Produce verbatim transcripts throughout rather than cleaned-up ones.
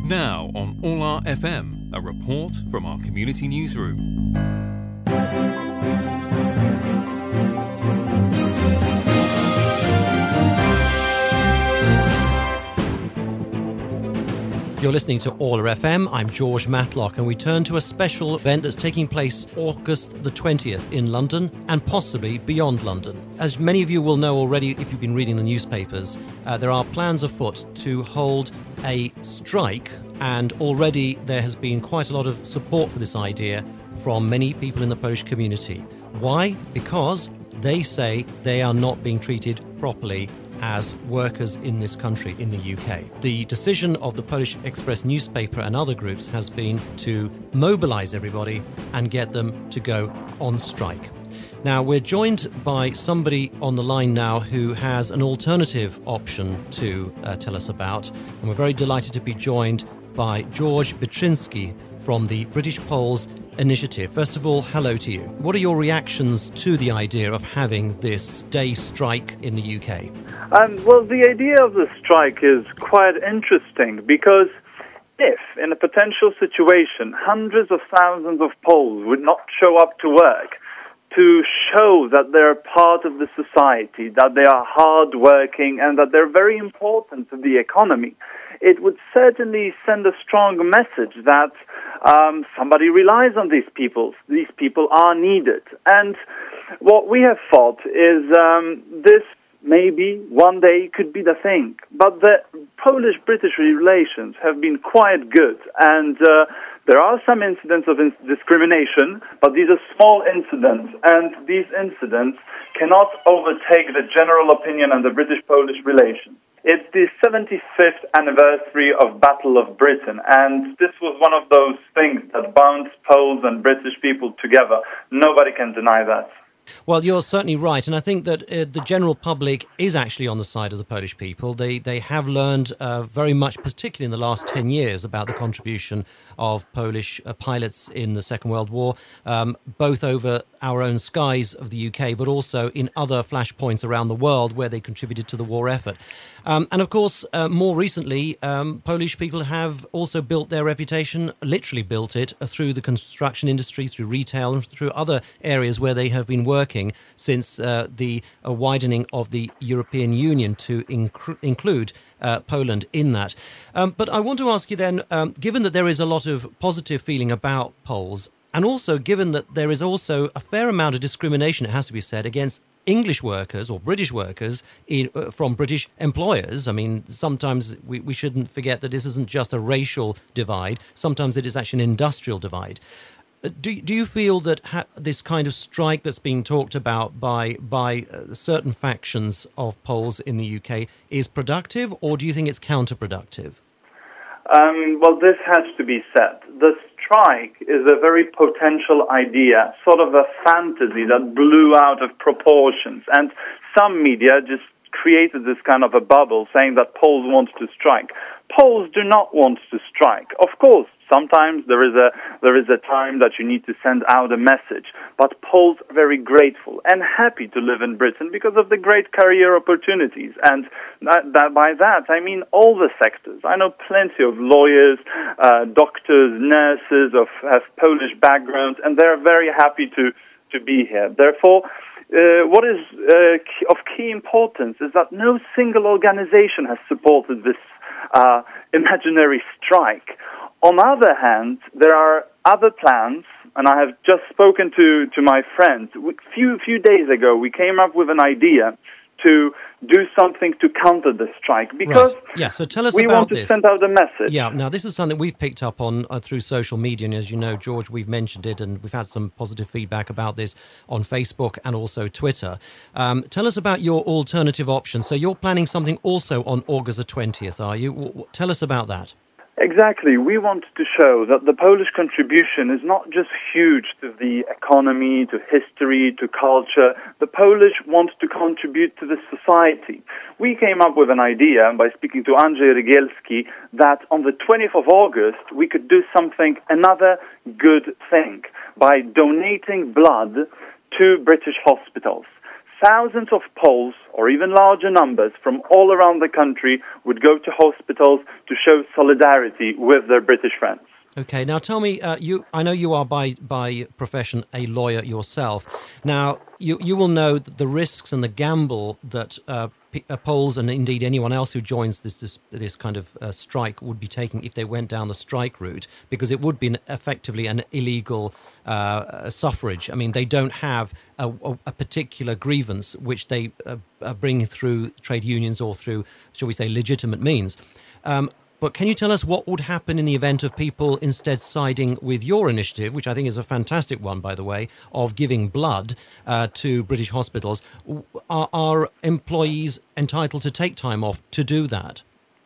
Now on All Our F M, a report from our community newsroom. You're listening to All Our F M. I'm George Matlock, and we turn to a special event that's taking place August the twentieth in London and possibly beyond London. As many of you will know already if you've been reading the newspapers, uh, there are plans afoot to hold a strike, and already there has been quite a lot of support for this idea from many people in the Polish community. Why? Because they say they are not being treated properly as workers in this country, in the U K. The decision of the Polish Express newspaper and other groups has been to mobilise everybody and get them to go on strike. Now, we're joined by somebody on the line now who has an alternative option to uh, tell us about, and we're very delighted to be joined by George Byczyński from the British Poles Initiative. First of all, hello to you. What are your reactions to the idea of having this day strike in the U K? Um, well, the idea of the strike is quite interesting because if, in a potential situation, hundreds of thousands of Poles would not show up to work to show that they're part of the society, that they are hardworking, and that they're very important to the economy, it would certainly send a strong message that um, somebody relies on these people. These people are needed. And what we have thought is um, this maybe one day could be the thing. But the Polish-British relations have been quite good, and uh, there are some incidents of in- discrimination, but these are small incidents, and these incidents cannot overtake the general opinion on the British-Polish relations. It's the seventy-fifth anniversary of Battle of Britain, and this was one of those things that bound Poles and British people together. Nobody can deny that. Well, you're certainly right, and I think that uh, the general public is actually on the side of the Polish people. They they have learned uh, very much, particularly in the last ten years, about the contribution of Polish uh, pilots in the Second World War, um, both over our own skies of the U K, but also in other flashpoints around the world where they contributed to the war effort. Um, and of course, uh, more recently, um, Polish people have also built their reputation, literally built it, uh, through the construction industry, through retail, and through other areas where they have been working since uh, the uh, widening of the European Union to inc- include uh, Poland in that. Um, but I want to ask you then, um, given that there is a lot of positive feeling about Poles, and also given that there is also a fair amount of discrimination, it has to be said, against English workers or British workers in, uh, from British employers. I mean, sometimes we, we shouldn't forget that this isn't just a racial divide. Sometimes it is actually an industrial divide. Uh, do, do you feel that ha- this kind of strike that's being talked about by, by uh, certain factions of Poles in the U K is productive, or do you think it's counterproductive? Um, well, this has to be said. The strike is a very potential idea, sort of a fantasy that blew out of proportions. And some media just created this kind of a bubble saying that Poles want to strike. Poles do not want to strike. Of course, sometimes there is a there is a time that you need to send out a message, but Poles are very grateful and happy to live in Britain because of the great career opportunities. And that, that, by that, I mean all the sectors. I know plenty of lawyers, uh, doctors, nurses of have Polish backgrounds, and they're very happy to, to be here. Therefore, Uh, what is uh, key, of key importance is that no single organization has supported this uh, imaginary strike. On the other hand, there are other plans, and I have just spoken to, to my friends. A few, few days ago, we came up with an idea to do something to counter the strike, because right. yeah, so tell us we about want to this. send out a message. Yeah, now this is something we've picked up on uh, through social media, and as you know, George, we've mentioned it, and we've had some positive feedback about this on Facebook and also Twitter. Um, tell us about your alternative option. So you're planning something also on August the twentieth, are you? W- w- tell us about that. Exactly. We want to show that the Polish contribution is not just huge to the economy, to history, to culture. The Polish want to contribute to the society. We came up with an idea by speaking to Andrzej Rygielski that on the twentieth of August we could do something, another good thing, by donating blood to British hospitals. thousands of Poles, or even larger numbers, from all around the country would go to hospitals to show solidarity with their British friends. Okay, now tell me, uh, you. I know you are by by profession a lawyer yourself. Now, you you will know the risks and the gamble that uh, P- uh, Poles and indeed anyone else who joins this this, this kind of uh, strike would be taking if they went down the strike route, because it would be an, effectively an illegal uh, suffrage. I mean, they don't have a, a, a particular grievance which they uh, bring through trade unions or through, shall we say, legitimate means. Um, But can you tell us what would happen in the event of people instead siding with your initiative, which I think is a fantastic one, by the way, of giving blood uh, to British hospitals? Are, are employees entitled to take time off to do that?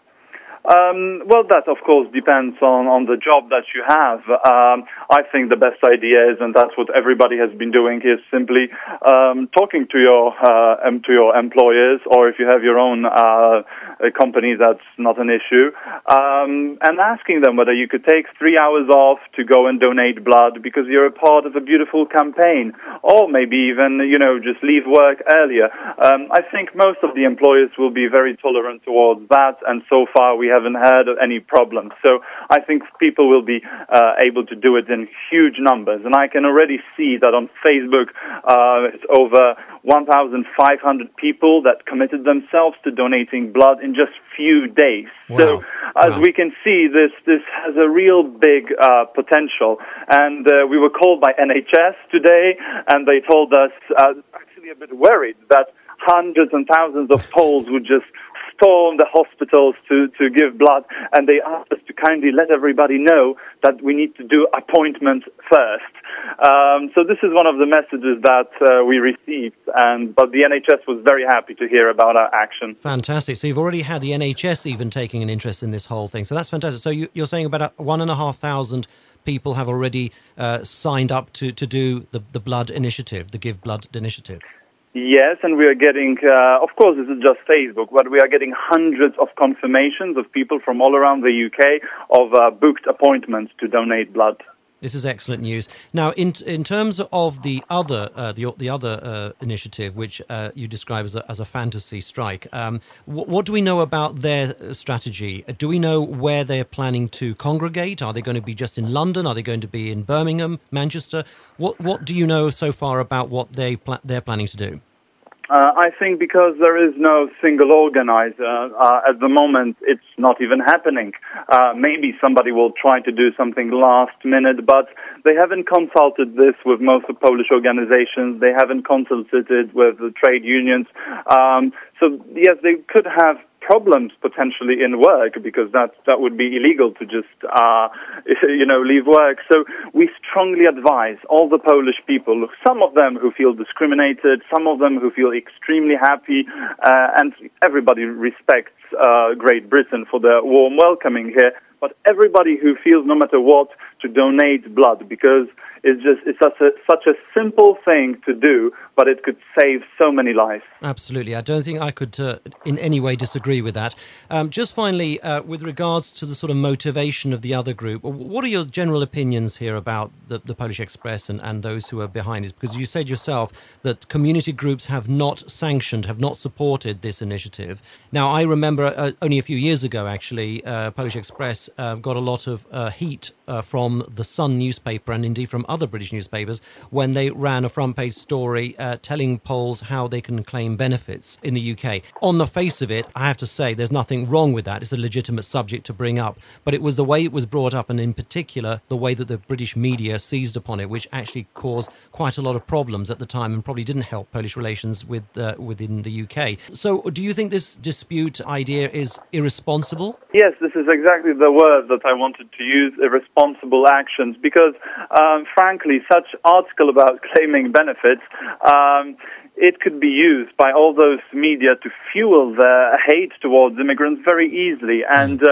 Um, well, that, of course, depends on, on the job that you have. Um, I think the best idea is, and that's what everybody has been doing, is simply um, talking to your uh, um, to your employers, or if you have your own uh, company, that's not an issue, um, and asking them whether you could take three hours off to go and donate blood because you're a part of a beautiful campaign, or maybe even, you know, just leave work earlier. Um, I think most of the employers will be very tolerant towards that, and so far we haven't had any problems. So I think people will be uh, able to do it in huge numbers. And I can already see that on Facebook, uh, it's over one thousand five hundred people that committed themselves to donating blood in just few days. Wow. So as wow. we can see, this, this has a real big uh, potential. And uh, we were called by N H S today, and they told us, uh, actually a bit worried, that hundreds and thousands of Poles would just storm the hospitals to, to give blood, and they asked us to kindly let everybody know that we need to do appointments first. Um, so this is one of the messages that uh, we received, and but the N H S was very happy to hear about our action. Fantastic. So you've already had the N H S even taking an interest in this whole thing. So that's fantastic. So you, you're saying about one and a half thousand people have already uh, signed up to, to do the, the blood initiative, the Give Blood initiative. Yes, and we are getting, uh, of course, this is just Facebook, but we are getting hundreds of confirmations of people from all around the U K of uh, booked appointments to donate blood. This is excellent news. Now, in in terms of the other uh, the the other uh, initiative, which uh, you describe as a, as a fantasy strike, um, what, what do we know about their strategy? Do we know where they're planning to congregate? Are they going to be just in London? Are they going to be in Birmingham, Manchester? What what do you know so far about what they pla- they're planning to do? Uh, I think because there is no single organizer, uh, at the moment it's not even happening. Uh, maybe somebody will try to do something last minute, but they haven't consulted this with most of Polish organizations. They haven't consulted it with the trade unions. Um, so, yes, they could have problems potentially in work because that that would be illegal to just uh you know leave work. So we strongly advise all the Polish people, some of them who feel discriminated, some of them who feel extremely happy, uh, and everybody respects uh, Great Britain for their warm welcoming here, but everybody who feels no matter what to donate blood, because it's just it's such a such a simple thing to do, but it could save so many lives. Absolutely. I don't think I could uh, in any way disagree with that. Um, just finally, uh, with regards to the sort of motivation of the other group, what are your general opinions here about the, the Polish Express and, and those who are behind this? Because you said yourself that community groups have not sanctioned, have not supported this initiative. Now, I remember uh, only a few years ago, actually, uh, Polish Express uh, got a lot of uh, heat uh, from the Sun newspaper and indeed from other British newspapers when they ran a front page story uh, telling Poles how they can claim benefits in the U K. On the face of it, I have to say there's nothing wrong with that. It's a legitimate subject to bring up. But it was the way it was brought up, and in particular, the way that the British media seized upon it, which actually caused quite a lot of problems at the time and probably didn't help Polish relations with uh, within the U K. So do you think this dispute idea is irresponsible? Yes, this is exactly the word that I wanted to use, irresponsible actions, because um, frankly, such article about claiming benefits, um, it could be used by all those media to fuel their hate towards immigrants very easily. And uh,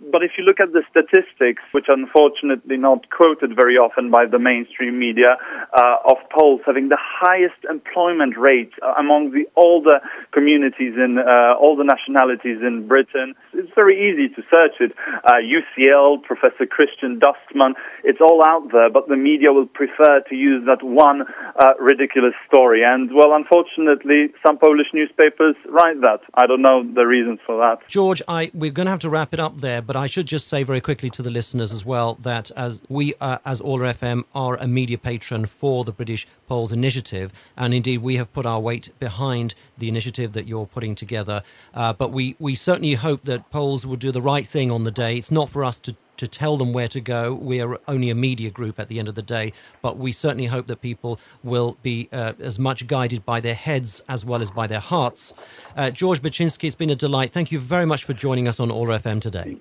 but if you look at the statistics, which are unfortunately not quoted very often by the mainstream media, uh, of Poles having the highest employment rate among the older communities in uh, all the nationalities in Britain, it's very easy to search it. Uh, U C L, Professor Christian Dustman, it's all out there, but the media will prefer to use that one uh, ridiculous story. And, well, unfortunately, some Polish newspapers write that. I don't know the reasons for that. George, I, we're going to have to wrap it up there, but I should just say very quickly to the listeners as well that as we, uh, as Orla F M, are a media patron for the British Poles Initiative, and indeed we have put our weight behind the initiative that you're putting together. Uh, but we, we certainly hope that Poles will do the right thing on the day. It's not for us to to tell them where to go. We are only a media group at the end of the day, but we certainly hope that people will be uh, as much guided by their heads as well as by their hearts. Uh, George Baczynski, it's been a delight. Thank you very much for joining us on Orla F M today.